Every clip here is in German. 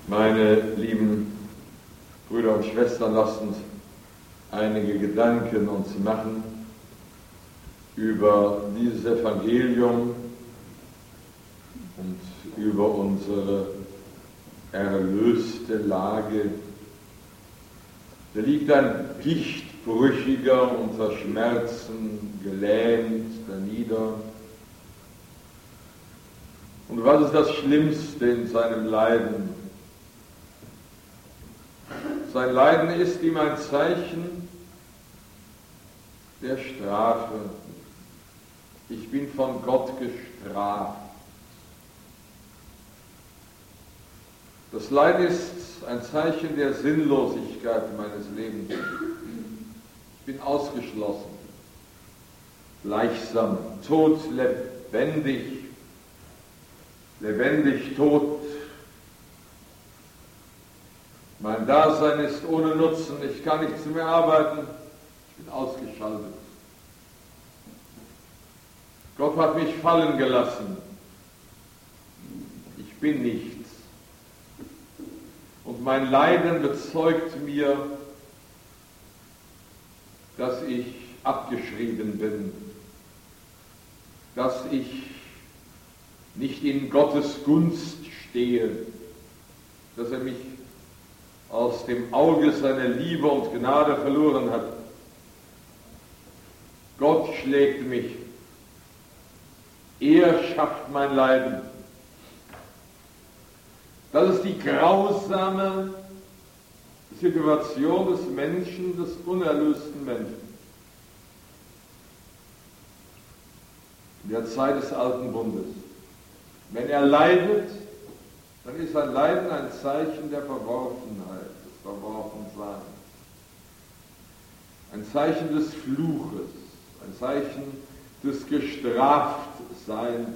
Meine lieben Brüder und Schwestern, lasst uns einige Gedanken uns machen über dieses Evangelium und über unsere erlöste Lage. Da liegt ein Gichtbrüchiger unter Schmerzen gelähmt danieder. Und was ist das Schlimmste in seinem Leiden? Sein Leiden ist ihm ein Zeichen der Strafe. Ich bin von Gott gestraft. Das Leiden ist ein Zeichen der Sinnlosigkeit meines Lebens. Ich bin ausgeschlossen, gleichsam tot, lebendig, lebendig tot. Mein Dasein ist ohne Nutzen, ich kann nichts mehr arbeiten, ich bin ausgeschaltet. Gott hat mich fallen gelassen. Ich bin nichts. Und mein Leiden bezeugt mir, dass ich abgeschrieben bin, dass ich nicht in Gottes Gunst stehe, dass er mich aus dem Auge seiner Liebe und Gnade verloren hat. Gott schlägt mich. Er schafft mein Leiden. Das ist die grausame Situation des Menschen, des unerlösten Menschen. In der Zeit des Alten Bundes. Wenn er leidet, dann ist sein Leiden ein Zeichen der Verworfenheit, des Verworfenseins. Ein Zeichen des Fluches, ein Zeichen des Gestraftseins.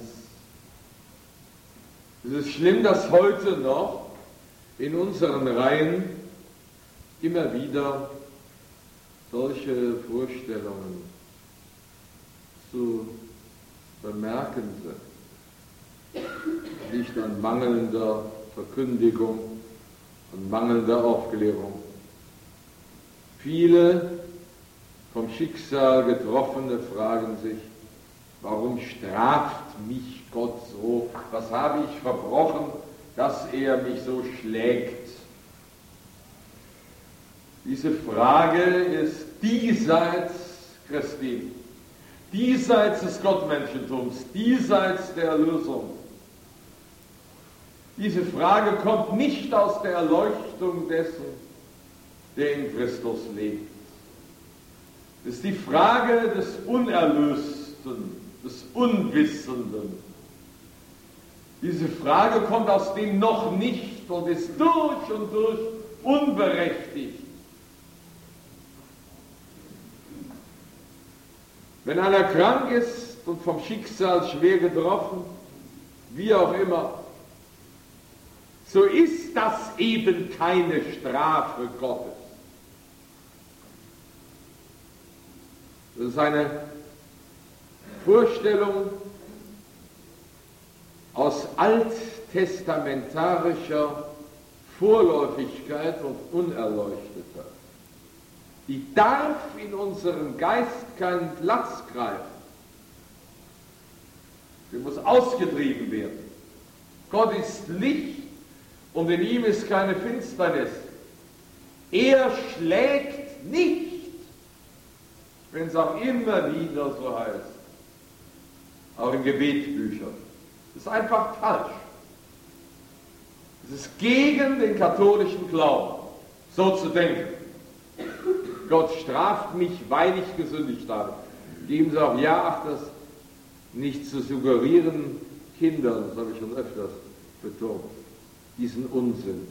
Es ist schlimm, dass heute noch in unseren Reihen immer wieder solche Vorstellungen zu bemerken sind. Nicht an mangelnder Verkündigung, an mangelnder Aufklärung. Viele vom Schicksal Getroffene fragen sich, warum straft mich Gott so? Was habe ich verbrochen, dass er mich so schlägt? Diese Frage ist diesseits Christi, diesseits des Gottmenschentums, diesseits der Erlösung. Diese Frage kommt nicht aus der Erleuchtung dessen, der in Christus lebt. Es ist die Frage des Unerlösten, des Unwissenden. Diese Frage kommt aus dem noch nicht und ist durch und durch unberechtigt. Wenn einer krank ist und vom Schicksal schwer getroffen, wie auch immer, so ist das eben keine Strafe Gottes. Das ist eine Vorstellung aus alttestamentarischer Vorläufigkeit und Unerleuchteter. Die darf in unserem Geist keinen Platz greifen. Sie muss ausgetrieben werden. Gott ist Licht und in ihm ist keine Finsternis. Er schlägt nicht, wenn es auch immer wieder so heißt, auch in Gebetsbüchern. Das ist einfach falsch. Es ist gegen den katholischen Glauben, so zu denken. Gott straft mich, weil ich gesündigt habe. Geben Sie auch ja Acht, das nicht zu suggerieren Kindern, das habe ich schon öfters betont, diesen Unsinn.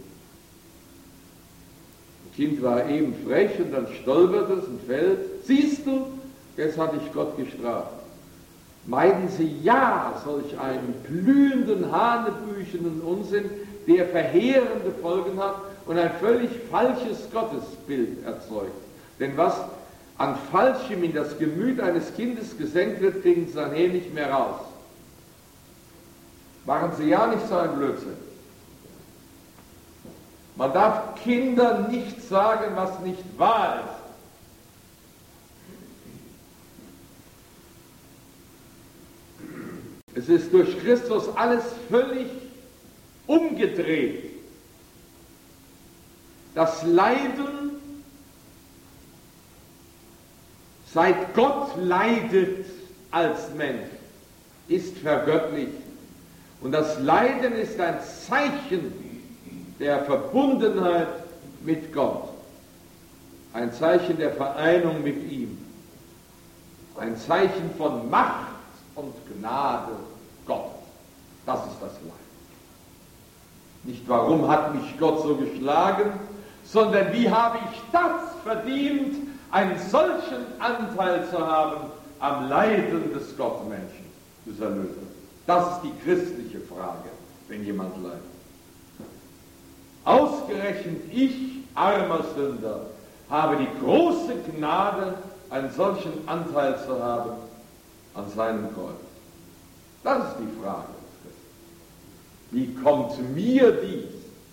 Ein Kind war eben frech und dann stolpert es und fällt. Siehst du, jetzt hat dich Gott gestraft. Meiden Sie ja solch einen blühenden, hanebüchenen Unsinn, der verheerende Folgen hat und ein völlig falsches Gottesbild erzeugt. Denn was an Falschem in das Gemüt eines Kindes gesenkt wird, kriegen Sie nachher nicht mehr raus. Machen Sie ja nicht so einen Blödsinn. Man darf Kindern nicht sagen, was nicht wahr ist. Es ist durch Christus alles völlig umgedreht. Das Leiden, seit Gott leidet als Mensch, ist vergöttlicht. Und das Leiden ist ein Zeichen der Verbundenheit mit Gott, ein Zeichen der Vereinigung mit ihm, ein Zeichen von Macht und Gnade Gottes. Das ist das Leid. Nicht warum hat mich Gott so geschlagen, sondern wie habe ich das verdient, einen solchen Anteil zu haben am Leiden des Gottmenschen, des Erlösers. Das ist die christliche Frage, wenn jemand leidet. Ausgerechnet ich, armer Sünder, habe die große Gnade, einen solchen Anteil zu haben an seinem Kreuz. Das ist die Frage des Christen. Wie kommt mir dies,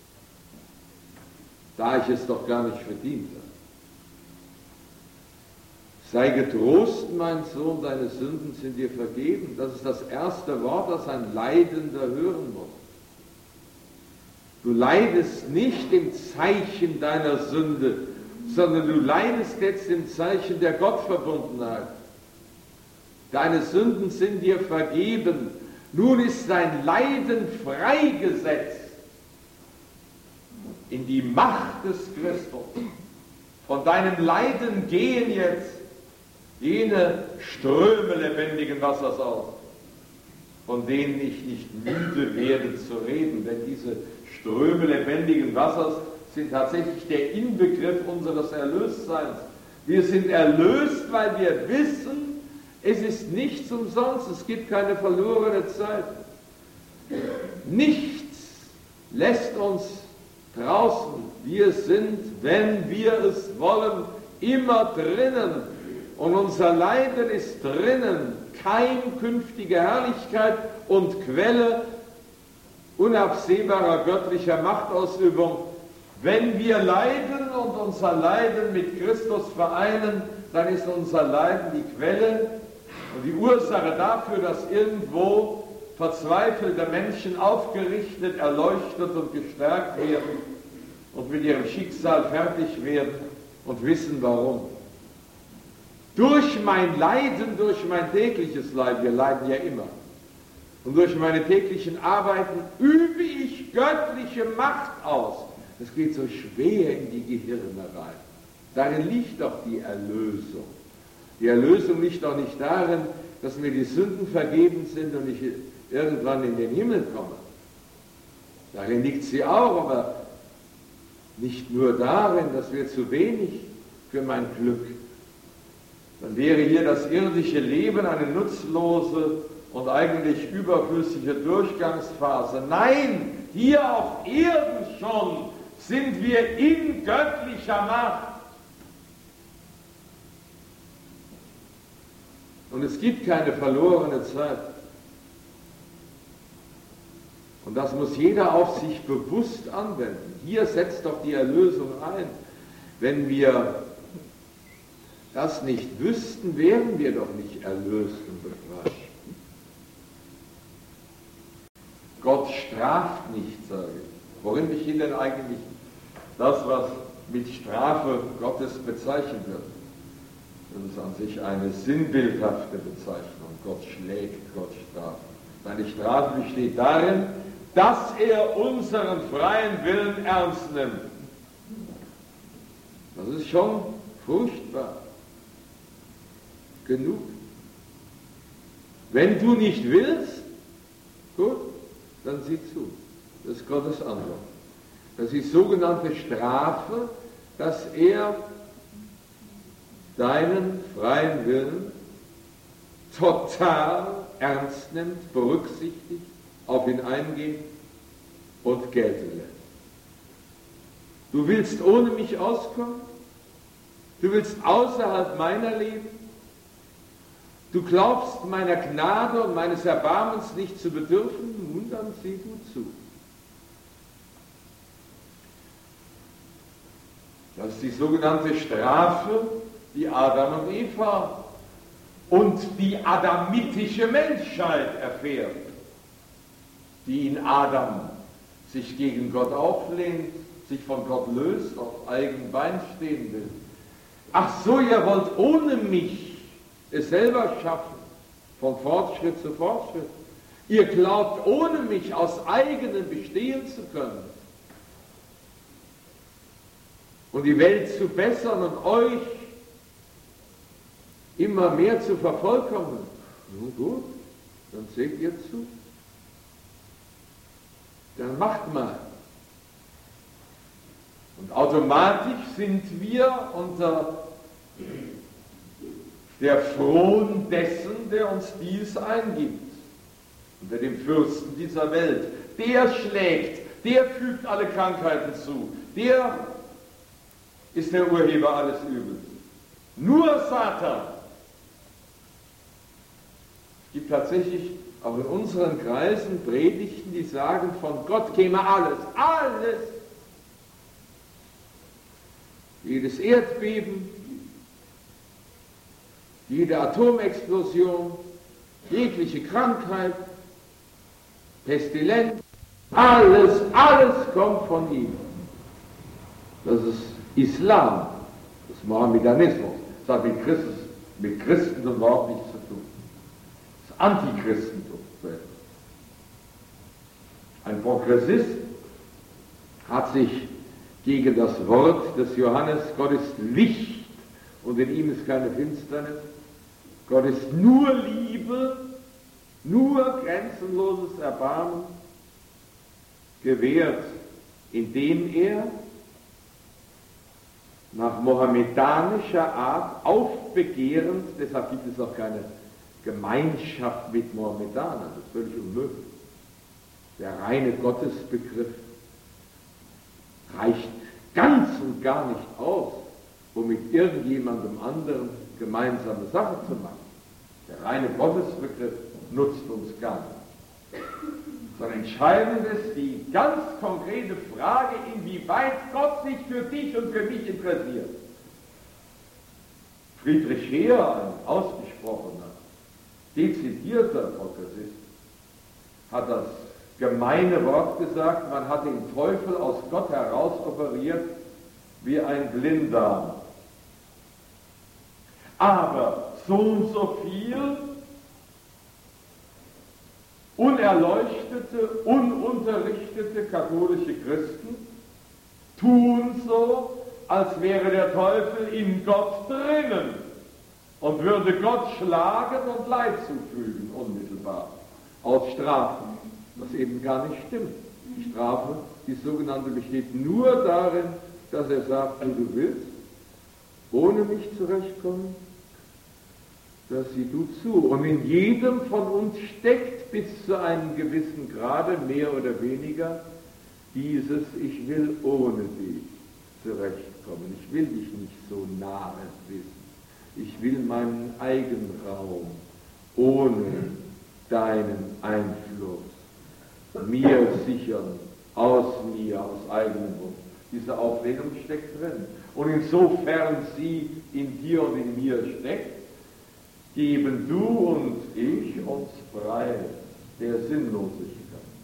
da ich es doch gar nicht verdient habe? Sei getrost, mein Sohn, deine Sünden sind dir vergeben. Das ist das erste Wort, das ein Leidender hören muss. Du leidest nicht im Zeichen deiner Sünde, sondern du leidest jetzt im Zeichen der Gottverbundenheit. Deine Sünden sind dir vergeben. Nun ist dein Leiden freigesetzt in die Macht des Christus. Von deinem Leiden gehen jetzt jene Ströme lebendigen Wassers aus, von denen ich nicht müde werde zu reden, denn diese Ströme lebendigen Wassers sind tatsächlich der Inbegriff unseres Erlöstseins. Wir sind erlöst, weil wir wissen, es ist nichts umsonst, es gibt keine verlorene Zeit. Nichts lässt uns draußen. Wir sind, wenn wir es wollen, immer drinnen. Und unser Leiden ist drinnen, Keim künftiger Herrlichkeit und Quelle unabsehbarer göttlicher Machtausübung. Wenn wir leiden und unser Leiden mit Christus vereinen, dann ist unser Leiden die Quelle und die Ursache dafür, dass irgendwo verzweifelte Menschen aufgerichtet, erleuchtet und gestärkt werden und mit ihrem Schicksal fertig werden und wissen warum. Durch mein Leiden, durch mein tägliches Leiden, wir leiden ja immer, und durch meine täglichen Arbeiten übe ich göttliche Macht aus. Das geht so schwer in die Gehirne rein. Darin liegt doch die Erlösung. Die Erlösung liegt doch nicht darin, dass mir die Sünden vergeben sind und ich irgendwann in den Himmel komme. Darin liegt sie auch, aber nicht nur darin, dass wir zu wenig für mein Glück. Dann wäre hier das irdische Leben eine nutzlose und eigentlich überflüssige Durchgangsphase. Nein, hier auf Erden schon sind wir in göttlicher Macht. Und es gibt keine verlorene Zeit. Und das muss jeder auf sich bewusst anwenden. Hier setzt doch die Erlösung ein. Wenn wir das nicht wüssten, wären wir doch nicht erlöst und befreit. Gott straft nicht, sage ich. Worin besteht denn eigentlich das, was mit Strafe Gottes bezeichnet wird? Das ist an sich eine sinnbildhafte Bezeichnung. Gott schlägt, Gott straft. Seine Strafe besteht darin, dass er unseren freien Willen ernst nimmt. Das ist schon furchtbar genug. Wenn du nicht willst, gut, dann sieh zu. Das ist Gottes Antwort. Das ist sogenannte Strafe, dass er deinen freien Willen total ernst nimmt, berücksichtigt, auf ihn eingeht und gelten lässt. Du willst ohne mich auskommen? Du willst außerhalb meiner leben? Du glaubst meiner Gnade und meines Erbarmens nicht zu bedürfen? Nun, dann sieh gut zu. Das ist die sogenannte Strafe, die Adam und Eva und die adamitische Menschheit erfährt, die in Adam sich gegen Gott auflehnt, sich von Gott löst, auf eigenen Beinen stehen will. Ach so, ihr wollt ohne mich es selber schaffen, von Fortschritt zu Fortschritt. Ihr glaubt, ohne mich aus eigenem bestehen zu können und die Welt zu bessern und euch immer mehr zu vervollkommnen. Nun gut, dann seht ihr zu. Dann macht mal. Und automatisch sind wir unter der Fron dessen, der uns dies eingibt. Unter dem Fürsten dieser Welt. Der schlägt, der fügt alle Krankheiten zu, der ist der Urheber alles Übels. Nur Satan. Es gibt tatsächlich auch in unseren Kreisen Predigten, die sagen, von Gott käme alles, alles. Jedes Erdbeben, jede Atomexplosion, jegliche Krankheit, Pestilenz, alles kommt von ihm. Das ist Islam, das ist Mohammedanismus. Das hat mit Christentum überhaupt nichts zu tun. Das ist Antichristentum. Ein Progressist hat sich gegen das Wort des Johannes, Gott ist Licht und in ihm ist keine Finsternis, Gott ist nur Liebe, nur grenzenloses Erbarmen, gewährt, indem er nach mohammedanischer Art aufbegehrend, deshalb gibt es auch keine Gemeinschaft mit Mohammedanern, das ist völlig unmöglich. Der reine Gottesbegriff reicht ganz und gar nicht aus, um mit irgendjemandem anderen gemeinsame Sache zu machen. Der reine Gottesbegriff nutzt uns gar nicht. Sondern entscheidend ist die ganz konkrete Frage, inwieweit Gott sich für dich und für mich interessiert. Friedrich Heer, ein ausgesprochener, dezidierter Progressist, hat das gemeine Wort gesagt, man hat den Teufel aus Gott heraus operiert wie ein Blinddarm. Aber so und so viel unerleuchtete, ununterrichtete katholische Christen tun so, als wäre der Teufel in Gott drinnen und würde Gott schlagen und Leid zufügen, unmittelbar, aus Strafen, was eben gar nicht stimmt. Die Strafe, die sogenannte, besteht nur darin, dass er sagt, wenn du willst, ohne mich zurechtkommen, das sieh du zu. Und in jedem von uns steckt bis zu einem gewissen Grade, mehr oder weniger, dieses, ich will ohne dich zurechtkommen. Ich will dich nicht so nahe wissen. Ich will meinen Eigenraum ohne deinen Einfluss mir sichern, aus mir, aus eigenem Wunsch. Diese Auflehnung steckt drin. Und insofern sie in dir und in mir steckt, geben du und ich uns frei der Sinnlosigkeit.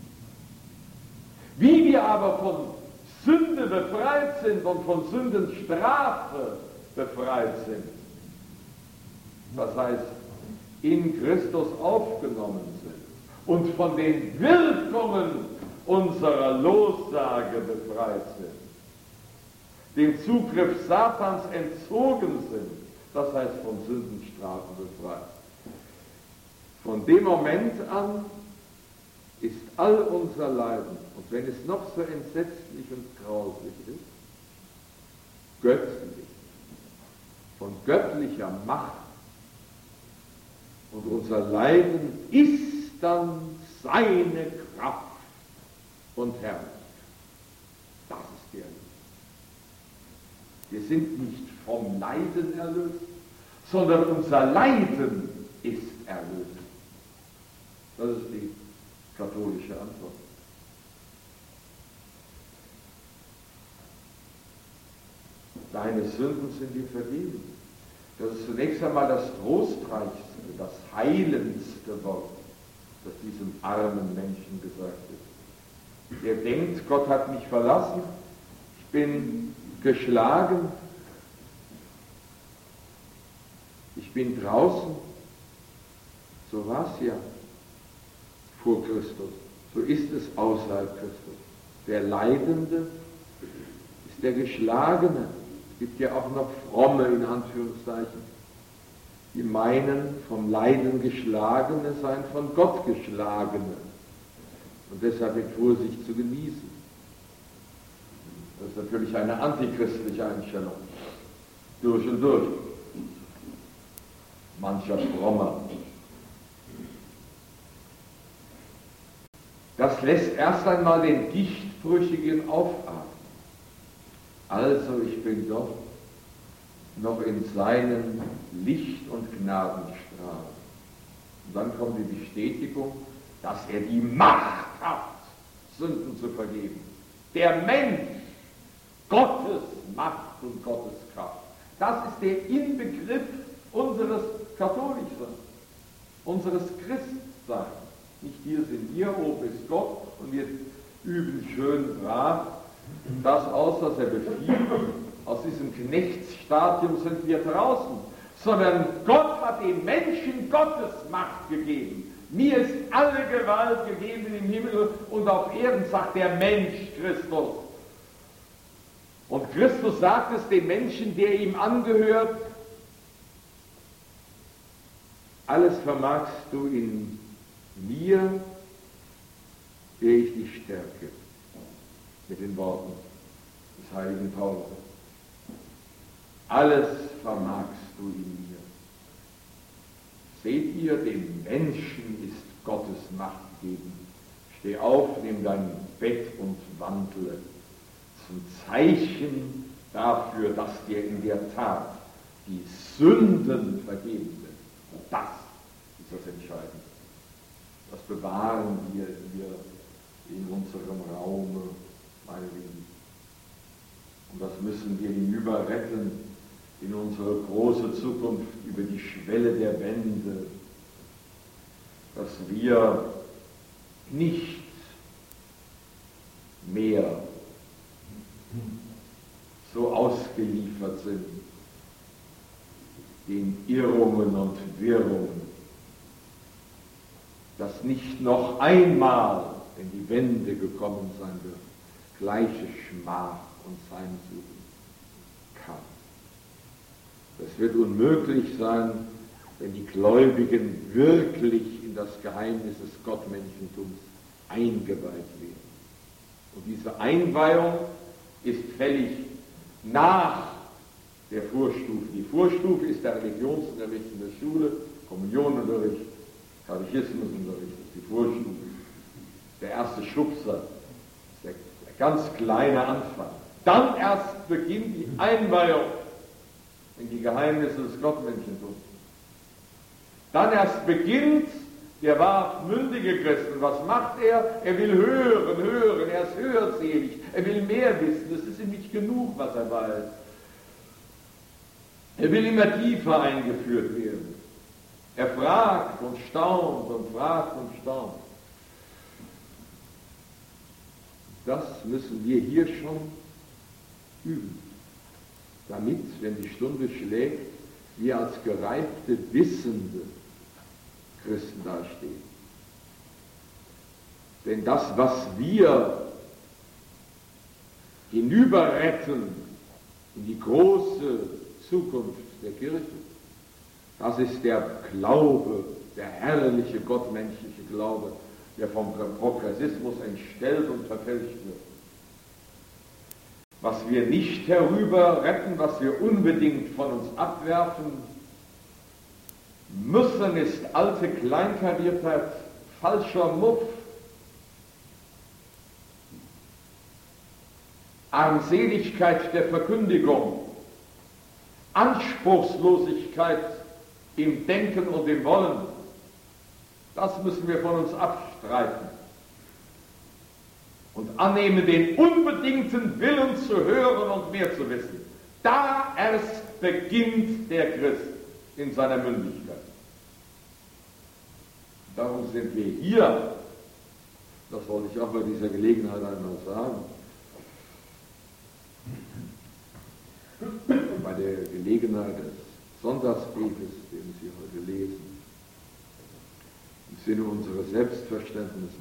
Wie wir aber von Sünde befreit sind und von Sündenstrafe befreit sind, das heißt, in Christus aufgenommen sind und von den Wirkungen unserer Lossage befreit sind, dem Zugriff Satans entzogen sind, das heißt von Sündenstrafen befreit. Von dem Moment an ist all unser Leiden, und wenn es noch so entsetzlich und grauslich ist, göttlich, von göttlicher Macht. Und unser Leiden ist dann seine Kraft und Herrlichkeit. Das ist die Erlösung. Wir sind nicht vom Leiden erlöst, sondern unser Leiden ist erlöst. Das ist die katholische Antwort. deine Sünden sind dir vergeben. Das ist zunächst einmal das trostreichste, das heilendste Wort, das diesem armen Menschen gesagt ist. Der denkt, Gott hat mich verlassen, ich bin geschlagen, ich bin draußen. So war es ja vor Christus. So ist es außerhalb Christus. Der Leidende ist der Geschlagene. Es gibt ja auch noch Fromme, in Anführungszeichen, die meinen, vom Leiden Geschlagene seien von Gott Geschlagene. Und deshalb mit Vorsicht zu genießen. Das ist natürlich eine antichristliche Einstellung. Durch und durch. Mancher Frommer. Das lässt erst einmal den Gichtbrüchigen aufatmen. Also ich bin doch noch in seinen Licht- und Gnadenstrahlen. Und dann kommt die Bestätigung, dass er die Macht hat, Sünden zu vergeben. Der Mensch, Gottes Macht und Gottes Kraft. Das ist der Inbegriff unseres Katholischseins, unseres Christseins. Nicht hier sind wir, oben ist Gott und wir üben schön brav das aus, was er befiehlt. Aus diesem Knechtsstadium sind wir draußen, sondern Gott hat dem Menschen Gottes Macht gegeben. Mir ist alle Gewalt gegeben im Himmel und auf Erden, sagt der Mensch Christus. Und Christus sagt es dem Menschen, der ihm angehört: Alles vermagst du in mir, der ich dich stärke. Mit den Worten des heiligen Paulus. Alles vermagst du in mir. Seht ihr, dem Menschen ist Gottes Macht gegeben. Steh auf, nimm dein Bett und wandle, zum Zeichen dafür, dass dir in der Tat die Sünden vergeben sind. Und das ist das Entscheidende. Das bewahren wir hier in unserem Raume, meine Lieben. Und das müssen wir hinüber retten in unsere große Zukunft über die Schwelle der Wende, dass wir nicht mehr so ausgeliefert sind den Irrungen und Wirrungen, dass nicht noch einmal, wenn die Wende gekommen sein wird, gleiche Schmach und Heimsuchen kann. Das wird unmöglich sein, wenn die Gläubigen wirklich in das Geheimnis des Gottmenschentums eingeweiht werden. Und diese Einweihung ist fällig nach der Vorstufe. Die Vorstufe ist der Religionsunterricht in der Schule, Kommunionunterricht, Katechismusunterricht, das ist die Vorstufe. Der erste Schubser, der ganz kleine Anfang. Dann erst beginnt die Einweihung in die Geheimnisse des Gottmenschentums. Dann erst beginnt der wahrmündige Christ. Und was macht er? Er will hören, er ist hörselig, er will mehr wissen, es ist ihm nicht genug, was er weiß. Er will immer tiefer eingeführt werden. Er fragt und staunt und fragt und staunt. Das müssen wir hier schon üben, damit, wenn die Stunde schlägt, wir als gereifte, wissende Christen dastehen. Denn das, was wir hinüberretten in die große Zukunft der Kirche, das ist der Glaube, der herrliche gottmenschliche Glaube, der vom Progressismus entstellt und verfälscht wird. Was wir nicht herüber retten, was wir unbedingt von uns abwerfen müssen, ist alte Kleinkariertheit, falscher Muff, Armseligkeit der Verkündigung, Anspruchslosigkeit im Denken und im Wollen. Das müssen wir von uns abstreiten und annehmen, den unbedingten Willen zu hören und mehr zu wissen. Da erst beginnt der Christ in seiner Mündigkeit. Darum sind wir hier, das wollte ich auch bei dieser Gelegenheit einmal sagen, bei der Gelegenheit des Sonntagsbriefes, den Sie heute lesen, im Sinne unseres Selbstverständnisses.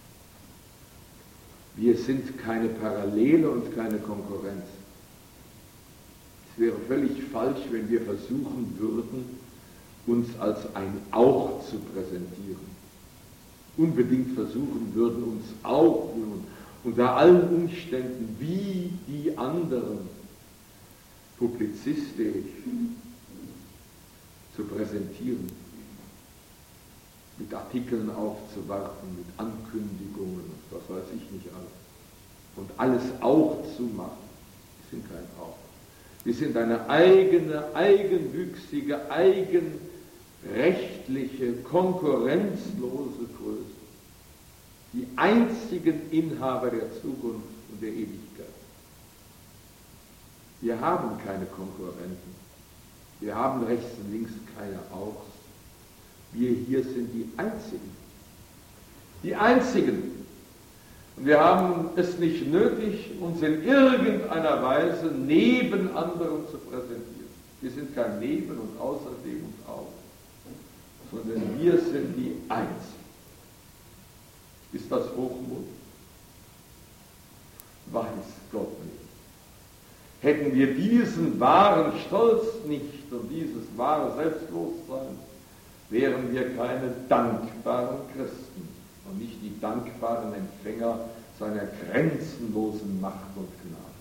Wir sind keine Parallele und keine Konkurrenz. Es wäre völlig falsch, wenn wir versuchen würden, uns als ein Auch zu präsentieren. Unbedingt versuchen würden, uns auch unter allen Umständen wie die anderen publizistisch zu präsentieren, mit Artikeln aufzuwarten, mit Ankündigungen und was weiß ich nicht alles. Und alles auch zu machen. Wir sind kein Auch. Wir sind eine eigene, eigenwüchsige, eigenrechtliche, konkurrenzlose Größe. Die einzigen Inhaber der Zukunft und der Ewigkeit. Wir haben keine Konkurrenten. Wir haben rechts und links keine Auchs. Wir hier sind die Einzigen. Die Einzigen. Und wir haben es nicht nötig, uns in irgendeiner Weise neben anderen zu präsentieren. Wir sind kein Neben und außerdem und auch, sondern wir sind die Einzigen. Ist das Hochmut? Weiß Gott nicht. Hätten wir diesen wahren Stolz nicht und dieses wahre Selbstbewusstsein, wären wir keine dankbaren Christen und nicht die dankbaren Empfänger seiner grenzenlosen Macht und Gnade.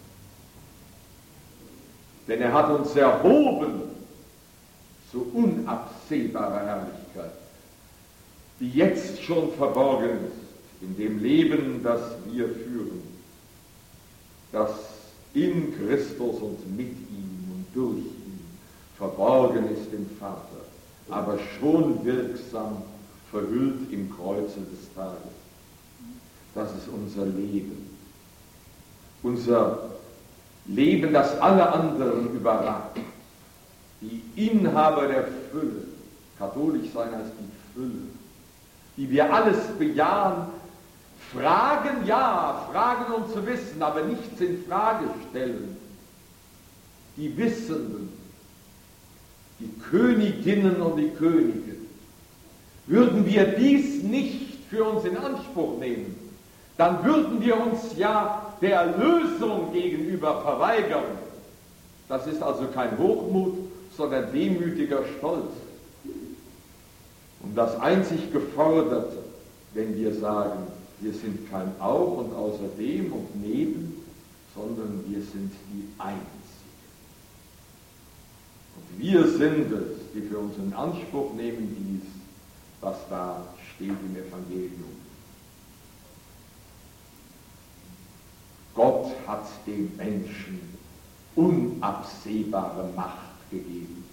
Denn er hat uns erhoben zu unabsehbarer Herrlichkeit, die jetzt schon verborgen ist in dem Leben, das wir führen, das in Christus und mit ihm und durch ihn verborgen ist im Vater, aber schon wirksam verhüllt im Kreuze des Tages. Das ist unser Leben. Unser Leben, das alle anderen überragt. Die Inhaber der Fülle. Katholisch sein heißt die Fülle. Die wir alles bejahen, fragen, ja, fragen um zu wissen, aber nichts in Frage stellen. Die Wissenden, die Königinnen und die Könige. Würden wir dies nicht für uns in Anspruch nehmen, dann würden wir uns ja der Erlösung gegenüber verweigern. Das ist also kein Hochmut, sondern demütiger Stolz. Und das einzig Geforderte, wenn wir sagen, wir sind kein Auch und außerdem und neben, sondern wir sind die Einzigen. Und wir sind es, die für uns in Anspruch nehmen dies, was da steht im Evangelium. Gott hat dem Menschen unabsehbare Macht gegeben.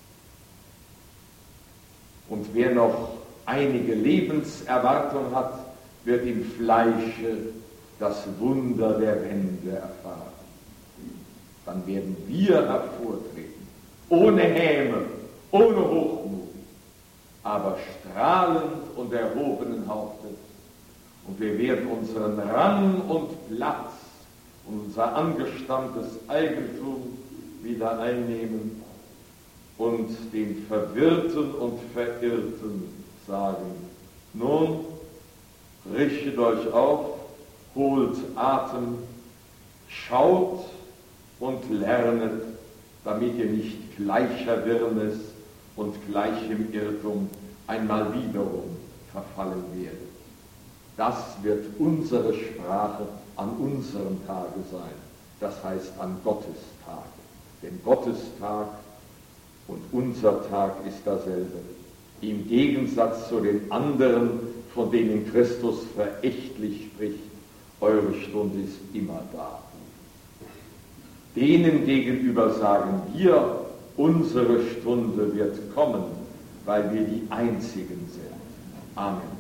Und wer noch einige Lebenserwartung hat, wird im Fleische das Wunder der Wende erfahren. Dann werden wir hervortreten, ohne Häme, ohne Hochmut, aber strahlend und erhobenen Hauptes. Und wir werden unseren Rang und Platz und unser angestammtes Eigentum wieder einnehmen und den Verwirrten und Verirrten sagen, nun, richtet euch auf, holt Atem, schaut und lernet, damit ihr nicht gleicher Wirrnis und gleichem Irrtum einmal wiederum verfallen werdet. Das wird unsere Sprache an unserem Tage sein, das heißt an Gottes Tage. Denn Gottes Tag und unser Tag ist dasselbe. Im Gegensatz zu den anderen, von denen Christus verächtlich spricht, eure Stunde ist immer da. Denen gegenüber sagen wir, unsere Stunde wird kommen, weil wir die Einzigen sind. Amen.